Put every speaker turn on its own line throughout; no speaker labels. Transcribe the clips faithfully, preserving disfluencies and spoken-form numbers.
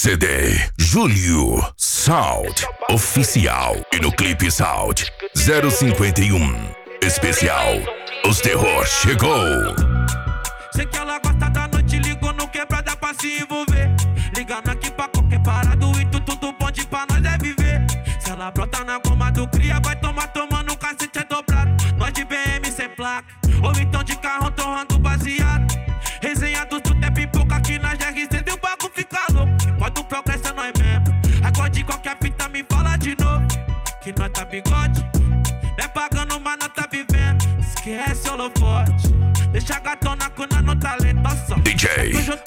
C D Júlio Sound Oficial e no clipe Sound zero cinquenta e um Especial Os Terror chegou.
Sei que ela gosta da noite, ligou no quebrada pra se envolver. Ligando aqui pra qualquer parado e tudo, tudo bonde pra nós é viver. Se ela brota na goma do cria, vai tomar tomando um cacete é dobrado. Nós de B M sem placa, ou então de carro torrando baseado. Resenha do tudo é pipoca aqui na G R Z e o bagulho fica louco. Quando o progresso é nós mesmo, agora de qualquer fita me fala de novo. Que nós tá bigode, não é pagando, mas nós tá vivendo. Esquece holofote, deixa a gatona com nano talento só.
D J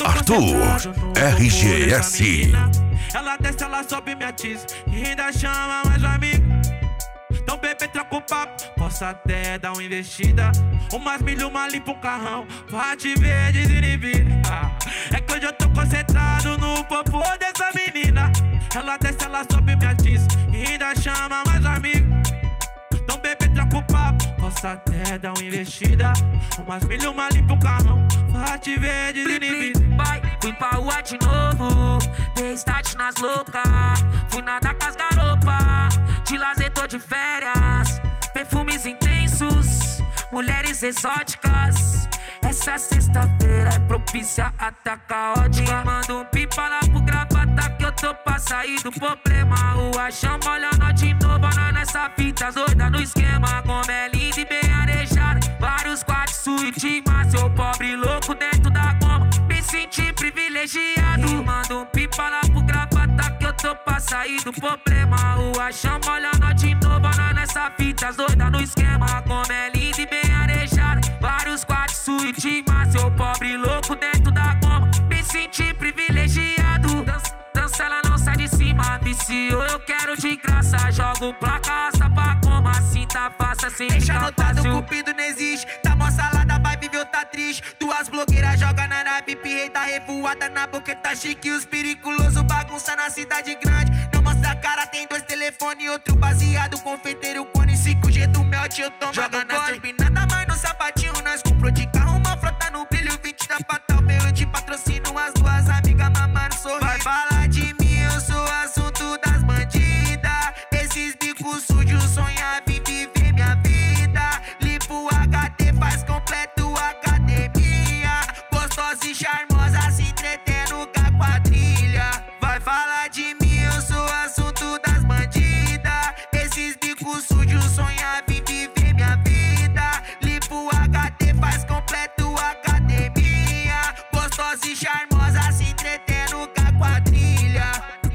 Arthur R G S.
Ela desce, ela sobe, me atiça e ainda chama mais um amigo. Então bebê, troca o papo, posso até dar uma investida. Umas milho, uma limpa um carrão, pra te ver desinibida. Ah, é que hoje eu tô concentrado no popô dessa menina. Ela desce, ela sobe, me atiça e ainda chama mais um amigo. Então bebê, troca o papo, posso até dar uma investida. Umas milho, uma limpa um carrão, pra te ver desinibida.
Vai, fui pra rua de novo, dei start nas loucas. Fui nadar com as garopas, de lazer tô de férias. Perfumes intensos, mulheres exóticas. Essa sexta-feira é propícia até caótica. Manda um pipa lá pro gravata que eu tô pra sair do problema. O achão molha nós de novo, nós nessa fita doida no esquema. Como é linda e bem arejada, vários quartos, suíte, mas eu pobre louco dentro da goma. Me senti privilegiado. Manda um pipa lá pro gravata que eu tô pra sair do problema. O achão molha nós de novo, nós nessa fita doida no esquema. Como é linda e bem arejada, vários quartos, suíte, mas eu pobre louco dentro da goma. Me senti privilegiado. Dança, dança, ela não sai de cima. Viciou, eu quero de graça. Jogo placa, raça pra goma. Assim tá fácil, assim
deixa
fica
anotado,
fácil.
o cupido não existe. Tá mó salada, vai viver, tá triste. Duas blogueiras joga na nave, pirrei tá revoada na boca, tá chique. Os periculosos bagunça na cidade grande. Não mostra a cara, tem dois telefones, outro baseado. Confeiteiro, cone, cinco G do melt, eu tomo. Joga na turbinada, mas no sapatinho nós comprou de carro, uma frota no brilho, vinte da Patal. Pelo de patrocínio, as duas amigas mamando sorriso. Vai falar de mim, eu sou assunto das bandidas. Esses bicos sujos sonham em viver minha vida. Limpo H D, faz completo academia. Gostosa e charmosa, se entretendo com a quadrilha. Vai falar de mim, eu sou assunto das bandidas. Esses bicos sujos sonham em viver minha vida. Limpo H D, faz completo academia. Gostosa e charmosa, se entretendo com a quadrilha.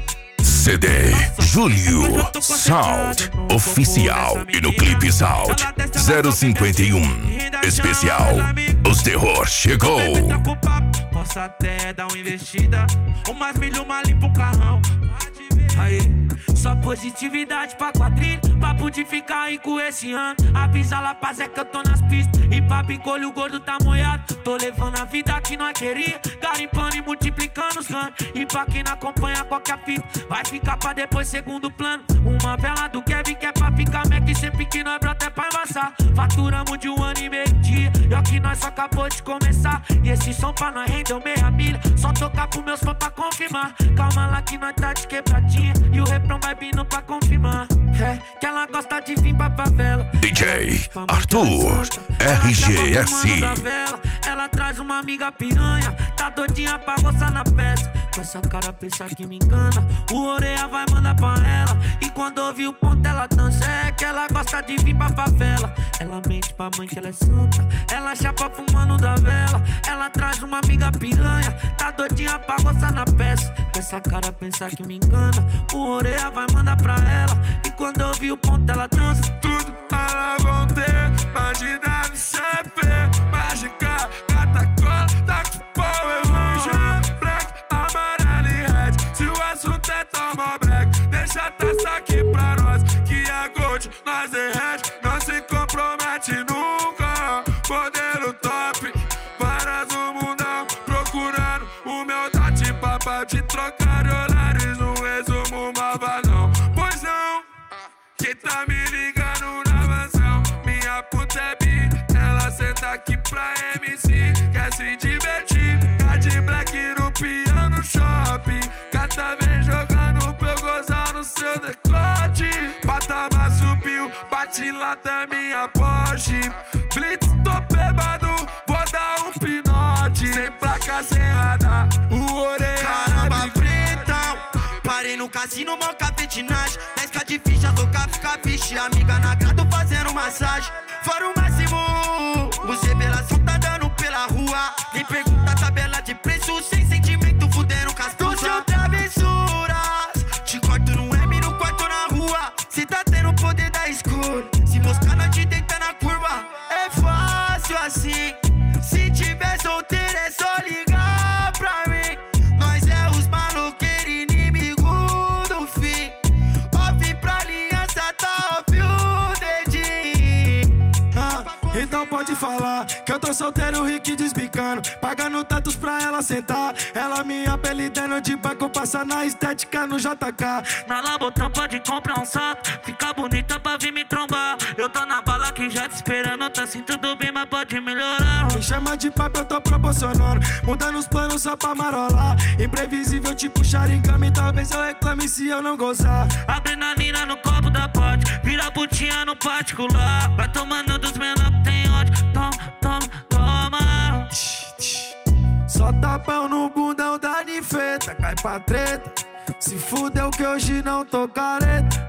C D Júlio Sound Oficial e no clipe Sound zero cinquenta e um Especial Os Terror chegou.
Posso até dar uma investida. Umas milho, uma limpa um carrão. Aí, só positividade pra quadrilha. Papo de ficar rico esse ano. Avisa lá pra Zé que eu tô nas pistas. E pra picolho o gordo tá molhado. Tô levando a vida que nós queria. Garimpando e multiplicando os canos. E pra quem não acompanha qualquer fita, vai ficar pra depois segundo plano. Uma vela do Kevin que é pra ficar Mac. Sempre que nós brota é pra embaçar. Faturamos de um ano e meio dia. E ó que nós só acabou de começar. E esse som pra nós rendeu meia milha. Só tocar com meus fãs pra confirmar. Calma lá que nós tá de quebradinha. E o refrão vai vindo pra confirmar. É que ela gosta de vir pra favela.
D J Arthur R G S.
Ela traz uma amiga piranha, tá doidinha pra roçar na peça. Com essa cara pensa que me engana, o orelha vai mandar pra ela. E quando ouve o ponto ela dança. É que ela gosta de vir pra favela. Ela mente pra mãe que ela é santa. Ela chapa fumando da vela. Ela traz uma amiga piranha, tá doidinha pra roçar na peça. Com essa cara pensa que me engana, o orelha vai mandar pra ela. E quando ouve o ponto ela dança.
Tudo elas vão ter, imagina no C P. Mágica, gata cola, tá com power rouge. Black, amarelo e red. Se o assunto é tomar black, deixa a taça aqui pra nós. Que é gold, nós derrete. Não se compromete nunca. Modelo top, várias no mundão. Procurando humildade, papo de trocar olhares. No resumo, malvadão. Pois não, que tá me ligando na mansão. Minha puta é bi, ela senta aqui pra M C. Quer se divertir, tá de black no piano shopping. Cata lata é minha Porsche. Blitz, tô bêbado, vou dar um pinote. Sem placa, sem radar, o orelha.
Caramba, pretão, parei no cassino, mó capetinagem. dez k de ficha, tô cap, capiche. Amiga na grado fazendo massagem. Fora o máximo, os revelação tá dando pela rua. Nem pergunta a tabela de preço, sem sentimento, fudendo cascusa. Tô seu travessuras, te corto no M, no quarto na rua. Cê tá tendo o poder da escolha, se moscar nós te deita na curva. É fácil assim, se tiver solteiro é só ligar pra mim. Nós é os maloqueiros, inimigo do fim. Off pra aliança, tá off o dedinho.
Ah, então pode falar que eu tô solteiro, rico desbicando, pagando tantos pra ela sentar. Ela me apelidando de banco, passa na estética no J K.
Na Labotão pode comprar um saco, fica bonita pra vir me trombar. Eu tô na bala que já te esperando, tá assim tudo bem, mas pode melhorar.
Me chama de papo, eu tô proporcionando, mudando os planos só pra marolar. Imprevisível tipo Sharingan, talvez eu reclame se eu não gozar.
Adrenalina no copo da pote, vira putinha no particular. Vai tomando dos menor que tem ódio, toma, toma, toma.
Só tapão no bundão da nifeta, cai pra treta. Se fudeu que hoje não tô careta.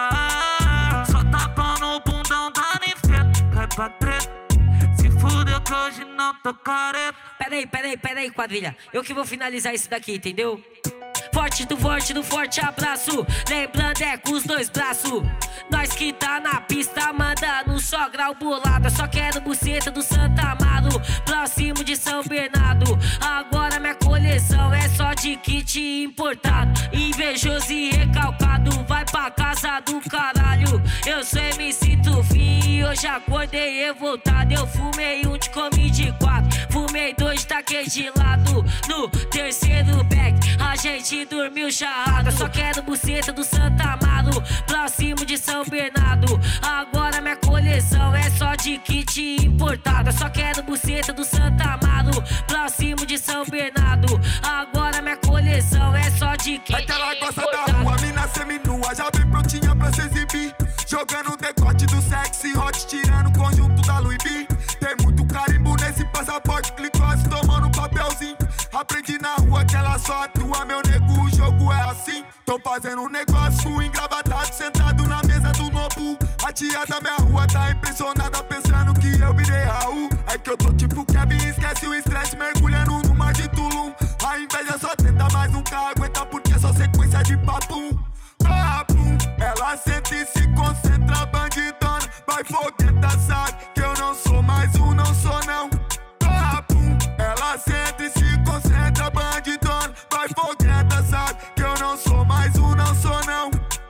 Ah, só tapão no bundão da nifeta, cai pra treta. Se fudeu que hoje não tô careta.
Peraí, peraí, peraí, quadrilha. Eu que vou finalizar isso daqui, entendeu? Forte do forte do forte abraço. Lembrando é com os dois braços. Nós que tá na pista mandando só grau bolado. Eu só quero buceta do Santa Amaro, próximo de São Bernardo. Agora minha coleção é só de kit importado. Invejoso e recalcado, vai pra casa do caralho. Eu sou M C Tufim e hoje acordei revoltado. Eu fumei um de comi de quatro, fumei dois de taquei de lado. No terceiro back a gente dormiu charrado. Eu só quero buceta do Santa Amaro, próximo de São Bernardo. Agora minha coleção é só de kit importado. Eu só quero buceta do Santa Amaro, próximo de São Bernardo. Agora minha coleção é só de kit importado.
Ela gosta da rua, mina seminua, já vem prontinha pra se exibir. Jogando o decote do sexy hot, tirando o conjunto da Louis V. Tem muito carimbo nesse passaporte, glicose tomando papelzinho. Aprendi na rua que ela só atua, meu nego, o jogo é assim. Tô fazendo um negócio engravatado, sentado na mesa do Nobu. A tia da minha rua tá impressionada, pensando que eu virei Raul. É que eu tô tipo Kevin, esquece o estresse, mergulhando no mar de Tulum. A inveja só tenta, mas nunca aguenta, porque é só sequência de papum. Papum, ela sente e se concentra, bandidona. Vai fogueta, sabe que eu não sou mais um, não sou não. Papum, ela sente e se concentra, bandidona. Vai fogueta, sabe que eu não sou mais um, não sou não.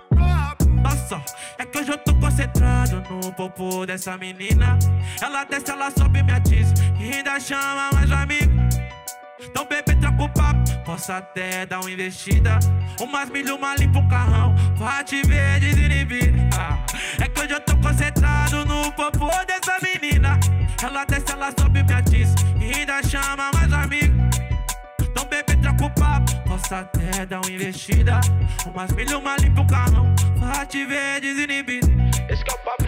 Nossa, é que hoje eu tô concentrado no popô dessa menina. Ela desce, ela sobe, me atiça e ainda chama mais um amigo. Então bebê, troca o papo, posso até dar uma investida. Umas milho, uma limpa um carrão, pra te ver desinibida. Ah, é que hoje eu tô concentrado no popô dessa menina. Ela desce, ela sobe, me atiça e ainda chama mais um amigo. Então bebê, troca o papo, posso até dar uma investida. Umas milho, uma limpa um carrão, pra te ver desinibida. Esse que é o papo.